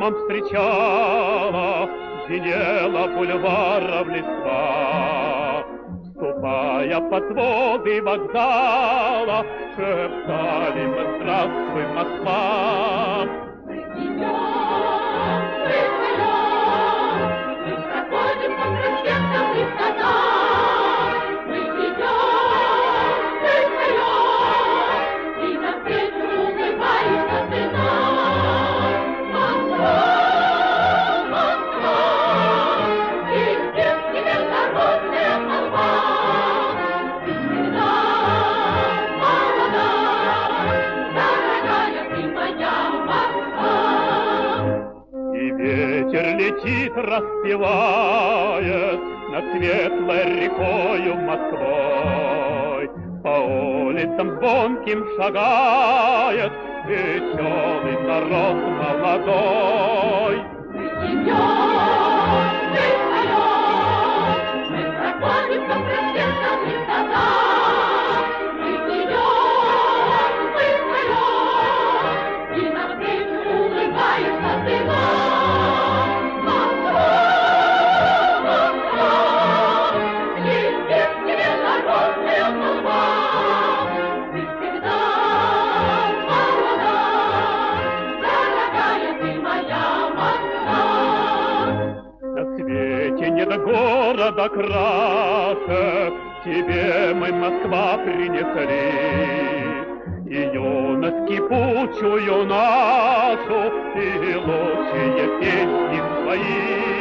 шумом встречала, звенела бульваров листва. Ступая под своды вокзала, шептали мы: здравствуй, Москва. Ветер летит, распевает над светлой рекою Москвой. По улицам звонким шагает веселый народ молодой. Мы идем, мы поем, мы проходим по проспектам и садам. Мы идем, мы поем, и навстречу улыбается ты нам. Нет города краше, тебе мы, Москва, принесли. И юность кипучую нашу, и лучшие песни свои.